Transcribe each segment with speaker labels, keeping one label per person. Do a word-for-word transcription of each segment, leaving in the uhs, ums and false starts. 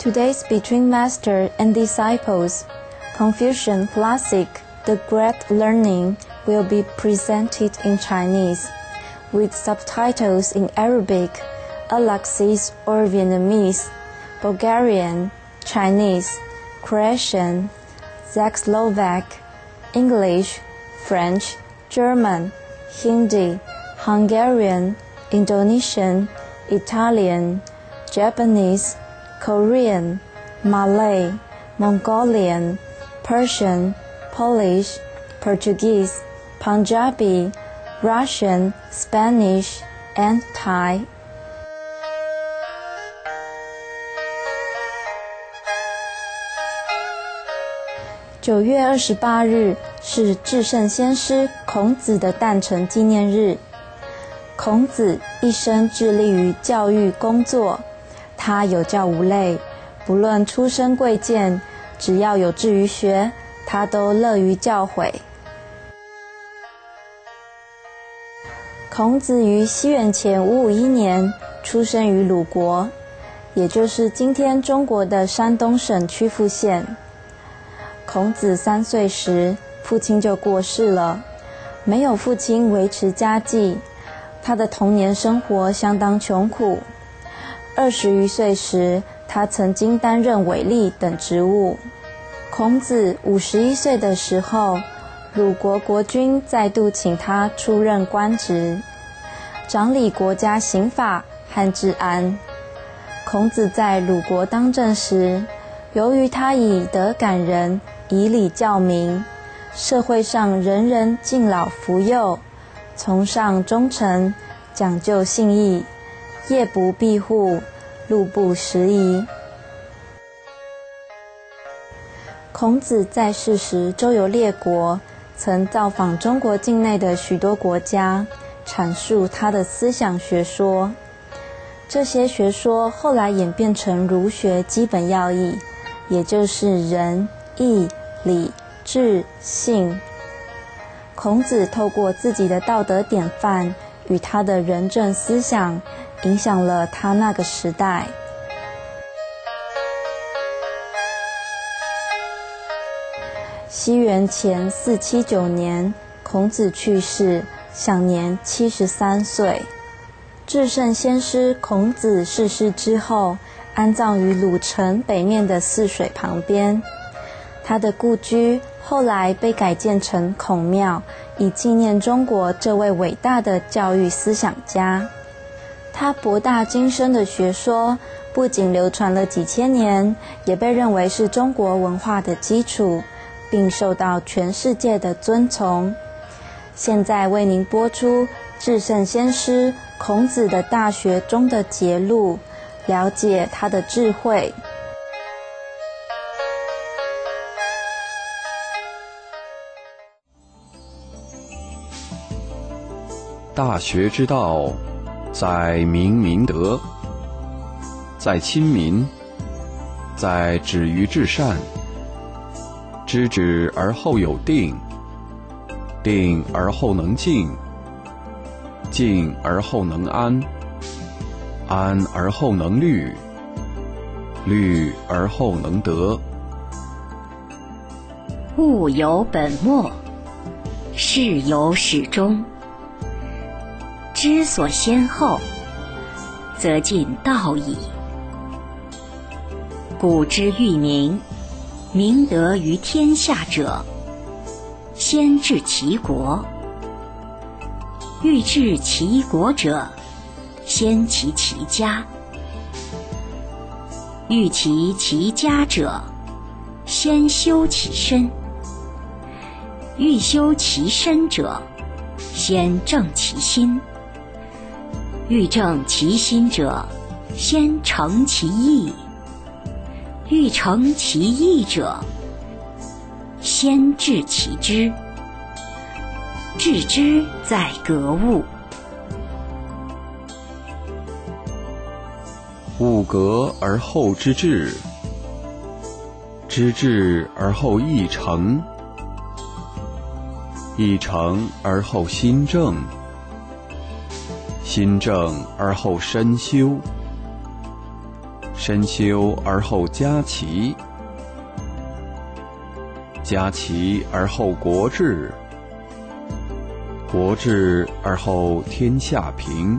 Speaker 1: Today's Between Master and Disciples, Confucian Classic, The Great Learning will be presented in Chinese, with subtitles in Arabic, Alaxese or Vietnamese, Bulgarian, Chinese, Croatian, Czechoslovak, English, French, German, Hindi, Hungarian, Indonesian, Italian, Japanese, Korean, Malay, Mongolian, Persian, Polish, Portuguese, Punjabi, Russian, Spanish, and Thai. 九月二十八日是至圣先师孔子的诞辰纪念日。孔子一生致力于教育工作，他有教无类，不论出身贵贱，只要有志于学，他都乐于教诲。孔子于西元前五五一年出生于鲁国，也就是今天中国的山东省曲阜县。孔子三岁时，父亲就过世了，没有父亲维持家计，他的童年生活相当穷苦。二十余岁时，他曾经担任纨吏等职务。孔子五十一岁的时候，鲁国国君再度请他出任官职，掌理国家刑法和治安。孔子在鲁国当政时，由于他以德感人，以礼教民，社会上人人敬老扶幼，崇尚忠诚，讲究信义，夜不闭户，路不拾遗。孔子在世时周游列国，曾造访中国境内的许多国家，阐述他的思想学说。这些学说后来演变成儒学基本要义，也就是仁、义、礼、智、信。孔子透过自己的道德典范与他的仁政思想，影响了他那个时代。西元前四七九年，孔子去世，享年七十三岁。至圣先师孔子逝世之后，安葬于鲁城北面的泗水旁边。他的故居后来被改建成孔庙，以纪念中国这位伟大的教育思想家。他博大精深的学说不仅流传了几千年，也被认为是中国文化的基础，并受到全世界的尊崇。现在为您播出至圣先师孔子的大学中的节录，了解他的智慧。
Speaker 2: 大学之道，在明明德，在亲民，在止于至善。知止而后有定，定而后能静，静而后能安，安而后能虑，虑而后能得。
Speaker 3: 物有本末，事有始终。知所先后，则近道矣。古之欲明，明德于天下者，先治其国；欲治其国者，先齐其家；欲齐其家者，先修其身；欲修其身者，先正其心；欲正其心者，先诚其意；欲诚其意者，先治其知。致知在格物。
Speaker 2: 物格而后知至，知至而后意诚，意诚而后心正，心正而后身修， 身修而后家齐，家齐而后国治，国治而后天下平。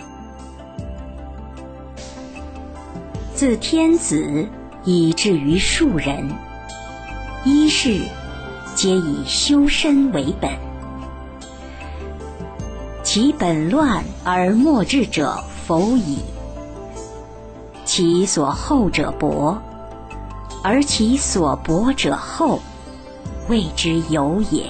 Speaker 3: 自天子以至于庶人，一事皆以修身为本。其本乱而末治者否矣，其所厚者薄，而其所薄者厚，谓之有也。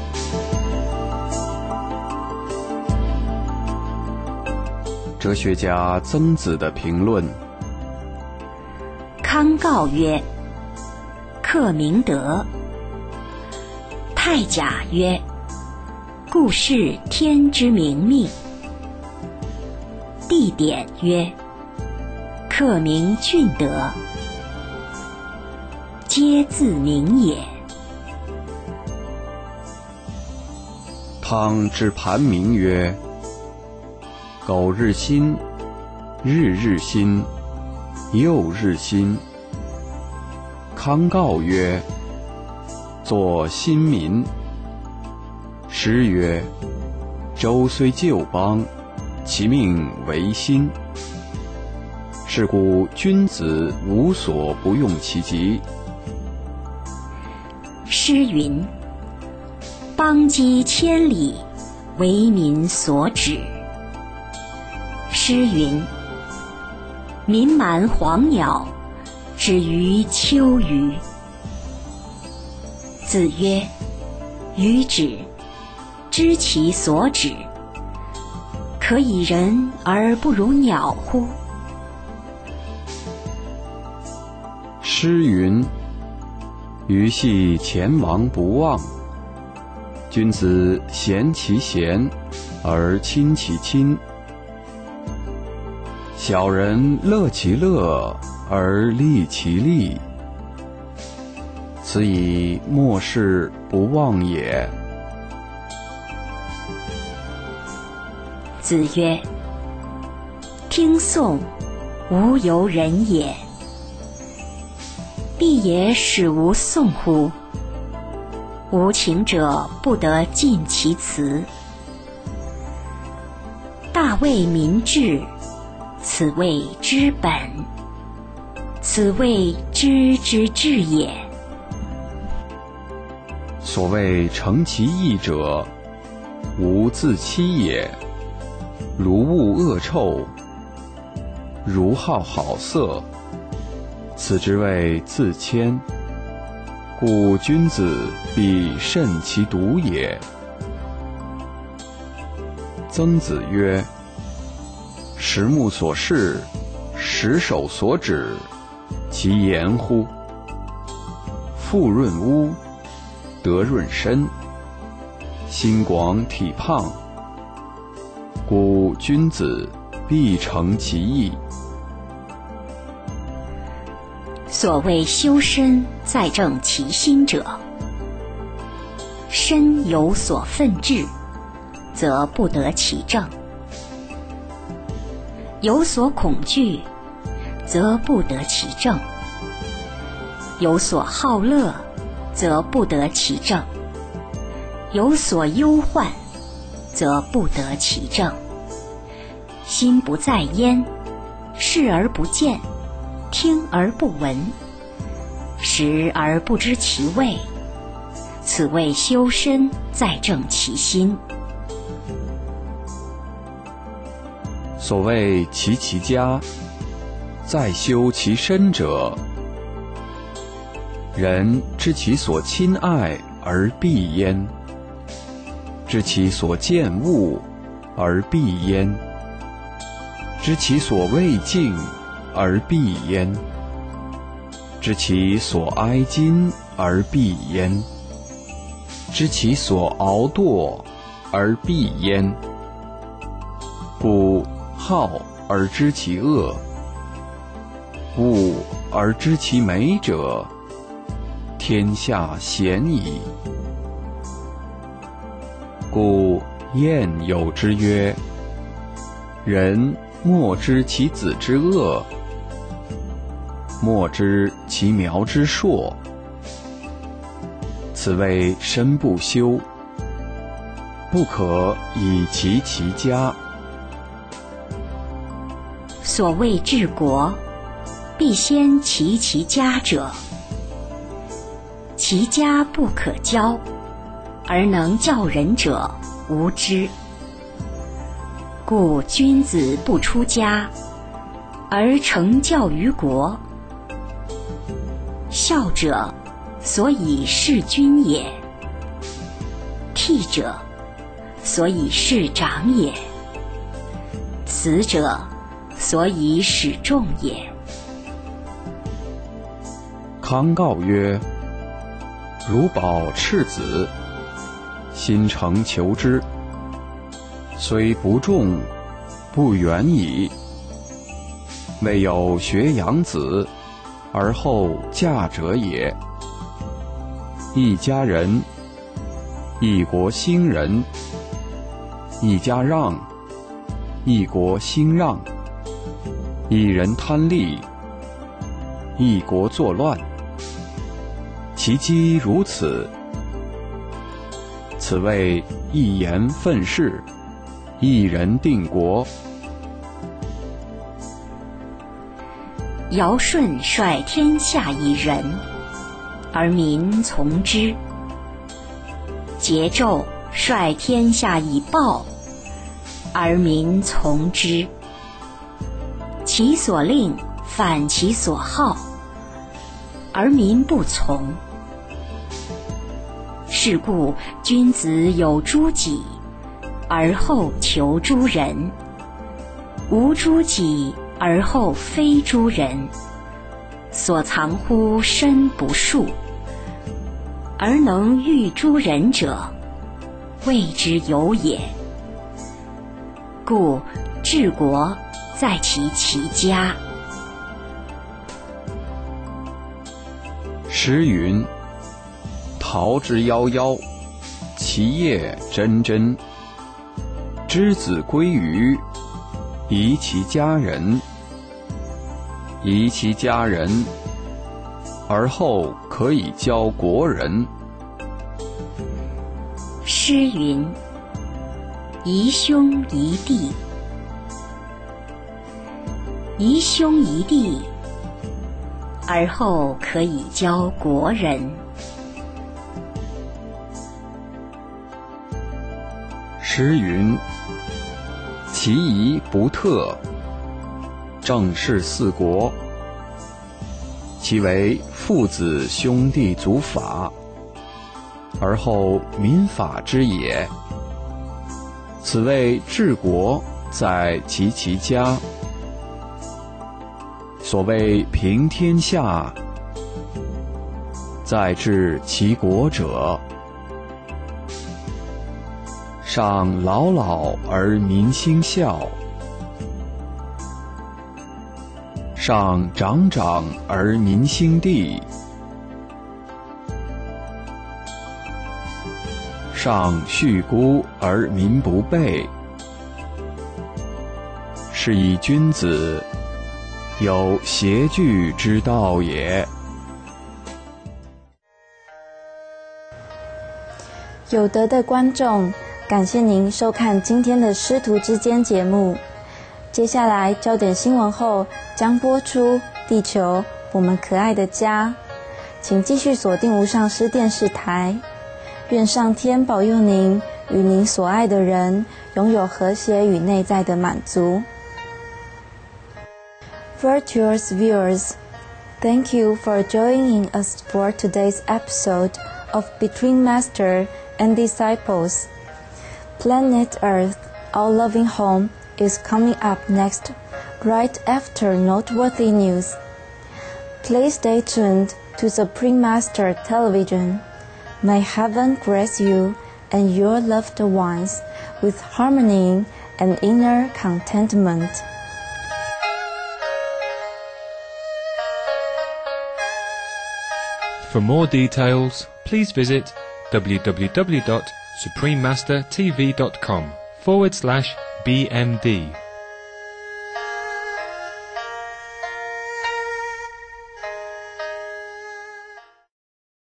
Speaker 2: 哲学家曾子的评论：
Speaker 3: 康诰曰：克明德。太甲曰：故事天之明命。地点曰：克明俊德。皆自明也。
Speaker 2: 汤之盘铭曰：苟日新，日日新，又日新。康诰曰：作新民。诗曰：周虽旧邦，其命维新。是故君子无所不用其极。
Speaker 3: 诗云：邦畿千里，为民所指。诗云：民蛮黄鸟，止于秋隅。子曰：予止，知其所止，可以人而不如鸟乎？
Speaker 2: 诗云：予系前王不忘。君子贤其贤，而亲其亲；小人乐其乐，而利其利。此以莫世不忘也。
Speaker 3: 子曰：听讼，无由人也。必也使无讼乎？无情者不得尽其辞。大为民治，此谓之本，此谓知之至也。
Speaker 2: 所谓诚其意者，无自欺也。如恶恶臭，如好好色，此之谓自谦。故君子必慎其独也。曾子曰：十目所视，十手所指，其言乎？腹润屋，德润身，心广体胖。故君子必诚其意。
Speaker 3: 所谓修身在正其心者，身有所愤志，则不得其正；有所恐惧，则不得其正；有所好乐，则不得其正；有所忧患，则不得其正。心不在焉，视而不见，听而不闻，食而不知其味，此谓修身在正其心。
Speaker 2: 所谓齐其家，在修其身者，人知其所亲爱而避焉，知其所见恶而避焉，知其所未敬而避焉，知其所哀矜而避焉，知其所熬惰而避焉。故好而知其恶，恶而知其美者，天下鲜矣。故谚有之曰：人莫知其子之恶， 莫知其苗之硕。此谓身不修，不可以齐其家。
Speaker 3: 所谓治国，必先齐其家者。其家不可教，而能教人者无知。故君子不出家，而成教于国。孝者，所以事君也；悌者，所以事长也；慈者，所以使众也。
Speaker 2: 康告曰：如保赤子，心诚求之，虽不重，不远矣。未有学养子，而后嫁者也。一家人，一国兴仁；一家让，一国兴让；一人贪利，一国作乱。其机如此，此谓一言愤世，一人定国。
Speaker 3: 尧舜率天下以仁，而民从之；桀纣率天下以暴，而民从之。其所令，反其所好，而民不从。是故君子有诸己，而后求诸人；无诸己，而后非诸人。所藏乎身不术，而能御诸人者，谓之有也。故治国在其齐家。
Speaker 2: 诗云：桃之夭夭，其叶蓁蓁。之子归于，宜其家人。宜其家人，而后可以教国人。
Speaker 3: 诗云：宜兄宜弟。宜兄宜弟，而后可以教国人。
Speaker 2: 诗云：其仪不特，正是四国。其为父子兄弟祖法，而后民法之也。此谓治国在其其家。所谓平天下，在治其国者。上老老而民兴孝，上长长而民兴弟，上恤孤而民不备。是以君子有协聚之道也。
Speaker 1: 有德的观众，感谢您收看今天的师徒之间节目。接下来焦点新闻后将播出《地球，我们可爱的家》，请继续锁定无上师电视台。愿上天保佑您与您所爱的人拥有和谐与内在的满足。Virtuous viewers, thank you for joining us for today's episode of Between Master and Disciples. Planet Earth, our loving home, is coming up next, right after noteworthy news. Please stay tuned to Supreme Master Television. May heaven grace you and your loved ones with harmony and inner contentment.
Speaker 4: For more details, please visit w w w dot supreme master t v dot com forward slash B M D.